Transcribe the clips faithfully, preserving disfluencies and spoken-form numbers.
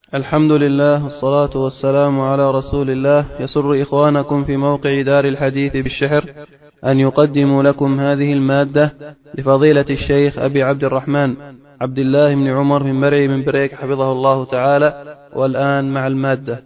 الحمد لله والصلاة والسلام على رسول الله. يسر إخوانكم في موقع دار الحديث بالشحر أن يقدموا لكم هذه المادة لفضيلة الشيخ أبي عبد الرحمن عبد الله بن عمر من مرعي من بريك حفظه الله تعالى. والآن مع المادة.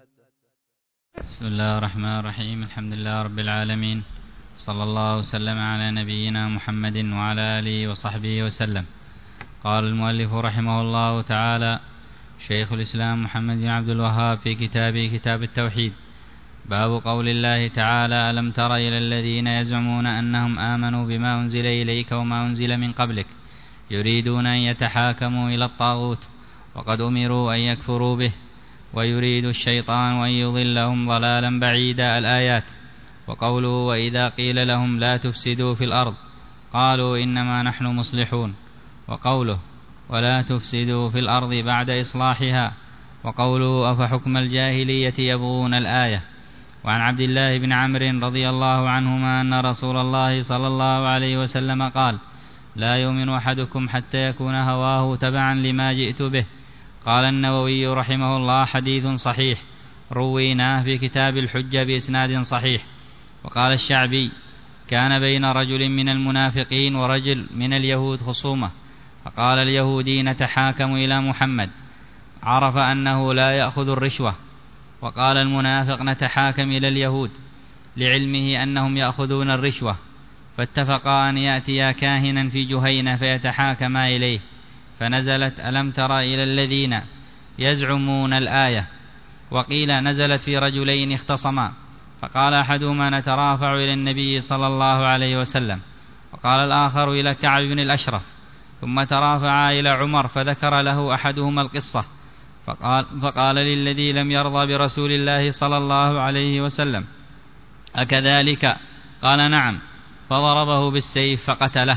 بسم الله الرحمن الرحيم. الحمد لله رب العالمين، صلى الله وسلم على نبينا محمد وعلى آله وصحبه وسلم. قال المؤلف رحمه الله تعالى: شيخ الإسلام محمد بن عبد الوهاب في كتابه كتاب التوحيد: باب قول الله تعالى: ألم تر إلى الذين يزعمون أنهم آمنوا بما أنزل إليك وما أنزل من قبلك يريدون أن يتحاكموا إلى الطاغوت وقد أمروا أن يكفروا به ويريد الشيطان أن يضلهم ضلالا بعيدا. الآيات. وقوله: وإذا قيل لهم لا تفسدوا في الأرض قالوا إنما نحن مصلحون. وقوله: ولا تفسدوا في الأرض بعد إصلاحها. وقوله: أفحكم الجاهلية يبغون. الآية. وعن عبد الله بن عمرو رضي الله عنهما أن رسول الله صلى الله عليه وسلم قال: لا يؤمن أحدكم حتى يكون هواه تبعا لما جئت به. قال النووي رحمه الله: حديث صحيح رويناه في كتاب الحجة بإسناد صحيح. وقال الشعبي: كان بين رجل من المنافقين ورجل من اليهود خصومة، فقال اليهودي: نتحاكم إلى محمد، عرف أنه لا يأخذ الرشوة. وقال المنافق: نتحاكم إلى اليهود، لعلمه أنهم يأخذون الرشوة. فاتفقا أن يأتيا كاهنا في جهينة فيتحاكما إليه، فنزلت: ألم تر إلى الذين يزعمون. الآية. وقيل نزلت في رجلين اختصما، فقال أحدهما: نترافع إلى النبي صلى الله عليه وسلم، وقال الآخر إلى كعب بن الأشرف، ثم ترافعا إلى عمر فذكر له أحدهما القصة، فقال, فقال للذي لم يرضى برسول الله صلى الله عليه وسلم: أكذلك؟ قال: نعم. فضربه بالسيف فقتله.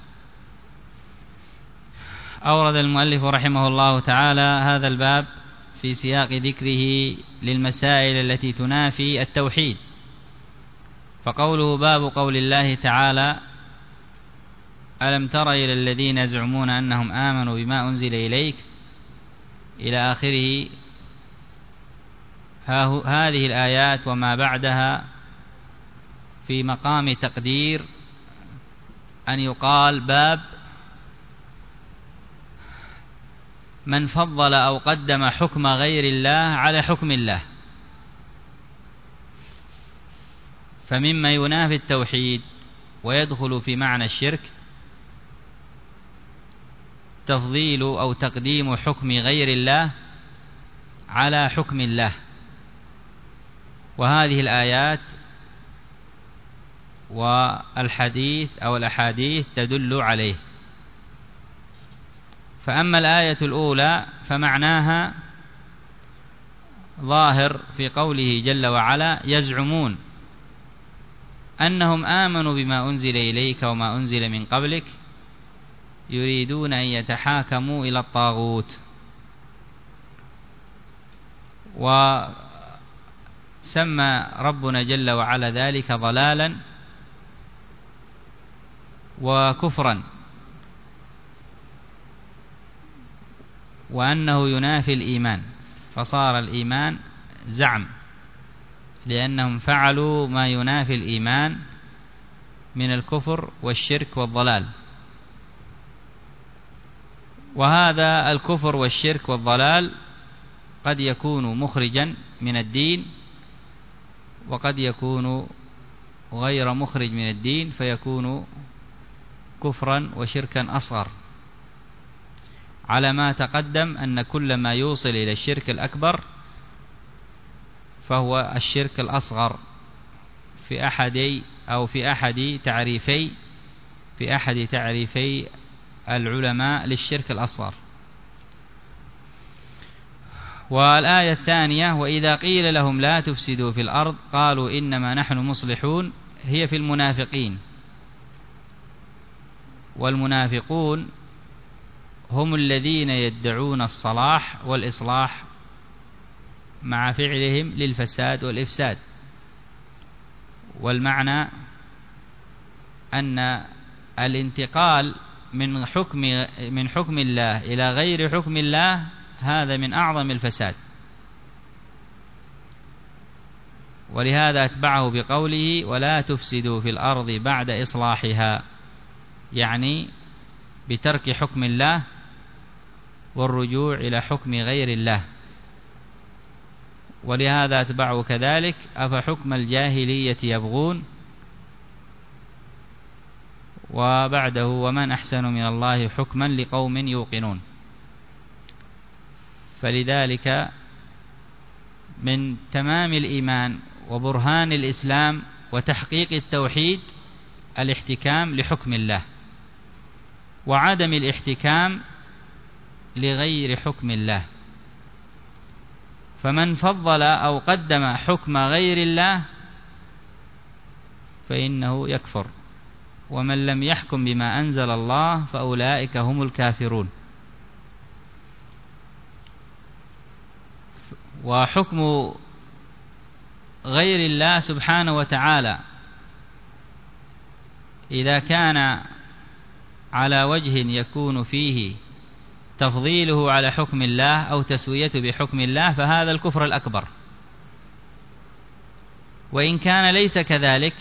أورد المؤلف رحمه الله تعالى هذا الباب في سياق ذكره للمسائل التي تنافي التوحيد. فقوله: باب قول الله تعالى: ألم تر إلى الذين يزعمون أنهم آمنوا بما أنزل إليك، إلى آخره. هذه الآيات وما بعدها في مقام تقدير أن يقال باب من فضل أو قدم حكم غير الله على حكم الله. فمما ينافي التوحيد ويدخل في معنى الشرك تفضيل أو تقديم حكم غير الله على حكم الله، وهذه الآيات والحديث أو الأحاديث تدل عليه. فأما الآية الأولى فمعناها ظاهر في قوله جل وعلا: يزعمون أنهم آمنوا بما أنزل إليك وما أنزل من قبلك يريدون أن يتحاكموا إلى الطاغوت. وسمى ربنا جل وعلا ذلك ضلالا وكفرا، وأنه ينافي الإيمان، فصار الإيمان زعم لأنهم فعلوا ما ينافي الإيمان من الكفر والشرك والضلال. وهذا الكفر والشرك والضلال قد يكون مخرجا من الدين، وقد يكون غير مخرج من الدين فيكون كفرا وشركا أصغر، على ما تقدم أن كل ما يوصل إلى الشرك الأكبر فهو الشرك الأصغر في أحد أو في أحد تعريفي في أحد تعريفي العلماء للشرك الأصغر. والآية الثانية: وإذا قيل لهم لا تفسدوا في الأرض قالوا إنما نحن مصلحون، هي في المنافقين. والمنافقون هم الذين يدعون الصلاح والإصلاح مع فعلهم للفساد والإفساد. والمعنى أن الانتقال من حكم من حكم الله إلى غير حكم الله هذا من أعظم الفساد. ولهذا أتبعه بقوله ولا تفسدوا في الأرض بعد إصلاحها، يعني بترك حكم الله والرجوع إلى حكم غير الله. ولهذا أتبعه كذلك أفحكم الجاهلية يبغون، وبعده ومن أحسن من الله حكما لقوم يوقنون. فلذلك من تمام الإيمان وبرهان الإسلام وتحقيق التوحيد الاحتكام لحكم الله، وعدم الاحتكام لغير حكم الله. فمن فضل أو قدم حكم غير الله فإنه يكفر، ومن لم يحكم بما أنزل الله فأولئك هم الكافرون. وحكم غير الله سبحانه وتعالى إذا كان على وجه يكون فيه تفضيله على حكم الله أو تسويته بحكم الله فهذا الكفر الأكبر. وإن كان ليس كذلك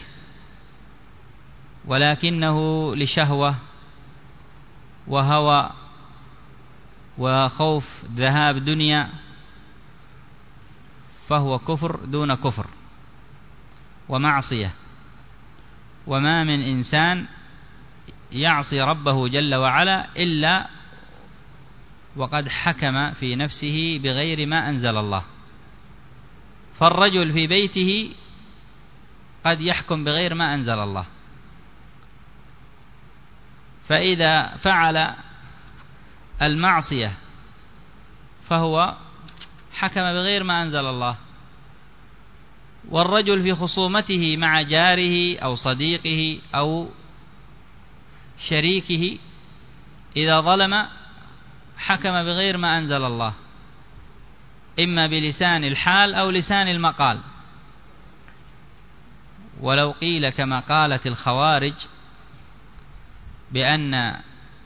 ولكنه لشهوة وهوى وخوف ذهاب دنيا فهو كفر دون كفر ومعصية. وما من إنسان يعصي ربه جل وعلا إلا وقد حكم في نفسه بغير ما أنزل الله. فالرجل في بيته قد يحكم بغير ما أنزل الله، فإذا فعل المعصية فهو حكم بغير ما أنزل الله. والرجل في خصومته مع جاره أو صديقه أو شريكه إذا ظلم حكم بغير ما أنزل الله، إما بلسان الحال أو لسان المقال. ولو قيل كما قالت الخوارج بأن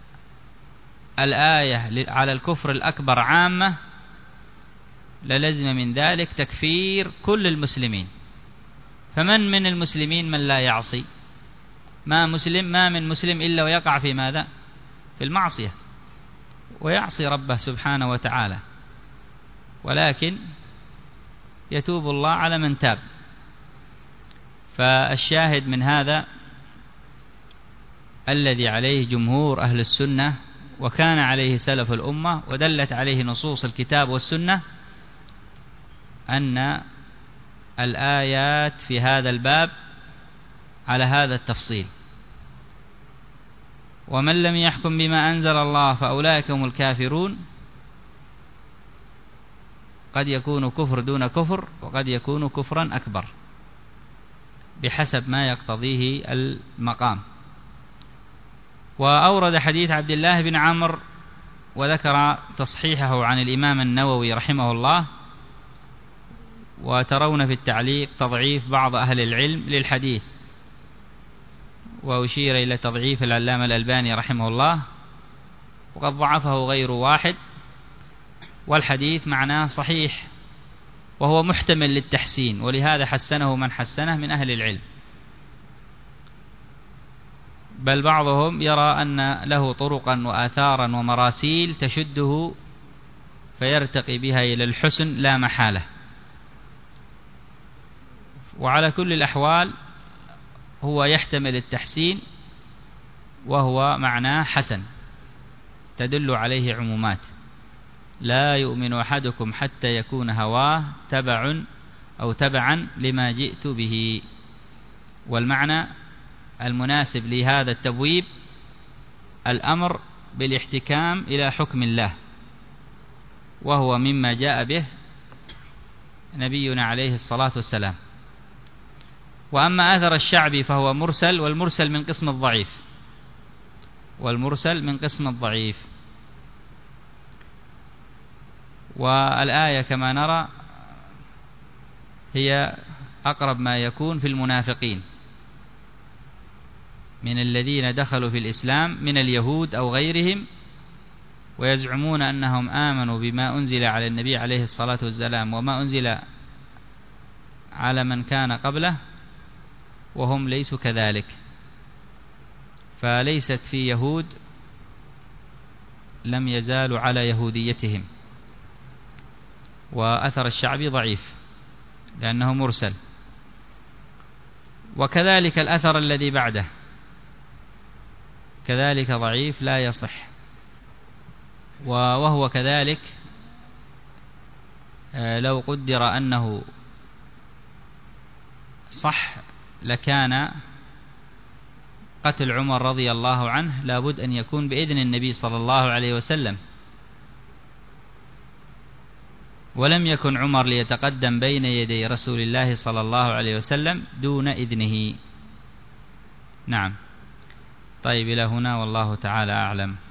الآية على الكفر الأكبر عامة للزم من ذلك تكفير كل المسلمين. فمن من المسلمين من لا يعصي؟ ما مسلم ما من مسلم إلا ويقع في ماذا؟ في المعصية ويعصي ربه سبحانه وتعالى، ولكن يتوب الله على من تاب. فالشاهد من هذا الذي عليه جمهور أهل السنة وكان عليه سلف الأمة ودلت عليه نصوص الكتاب والسنة أن الآيات في هذا الباب على هذا التفصيل. ومن لم يحكم بما أنزل الله فأولئك هم الكافرون قد يكون كفر دون كفر وقد يكون كفرا أكبر بحسب ما يقتضيه المقام. وأورد حديث عبد الله بن عمرو وذكر تصحيحه عن الإمام النووي رحمه الله. وترون في التعليق تضعيف بعض أهل العلم للحديث، وأشير إلى تضعيف العلامة الألباني رحمه الله، وقد ضعفه غير واحد. والحديث معناه صحيح وهو محتمل للتحسين، ولهذا حسنه من حسنه من أهل العلم، بل بعضهم يرى أن له طرقا وآثارا ومراسيل تشده فيرتقي بها إلى الحسن لا محالة. وعلى كل الأحوال هو يحتمل التحسين وهو معناه حسن تدل عليه عمومات. لا يؤمن أحدكم حتى يكون هواه تبع أو تبعا لما جئت به. والمعنى المناسب لهذا التبويب الأمر بالاحتكام إلى حكم الله، وهو مما جاء به نبينا عليه الصلاة والسلام. وأما أثر الشعبي فهو مرسل، والمرسل من قسم الضعيف والمرسل من قسم الضعيف. والآية كما نرى هي أقرب ما يكون في المنافقين من الذين دخلوا في الإسلام من اليهود أو غيرهم، ويزعمون أنهم آمنوا بما أنزل على النبي عليه الصلاة والسلام وما أنزل على من كان قبله، وهم ليسوا كذلك. فليست في يهود لم يزالوا على يهوديتهم. وأثر الشعبي ضعيف لأنه مرسل، وكذلك الأثر الذي بعده كذلك ضعيف لا يصح، وهو كذلك لو قدر أنه صح لكان قتل عمر رضي الله عنه لابد أن يكون بإذن النبي صلى الله عليه وسلم، ولم يكن عمر ليتقدم بين يدي رسول الله صلى الله عليه وسلم دون إذنه. نعم. طيب إلى هنا والله تعالى أعلم.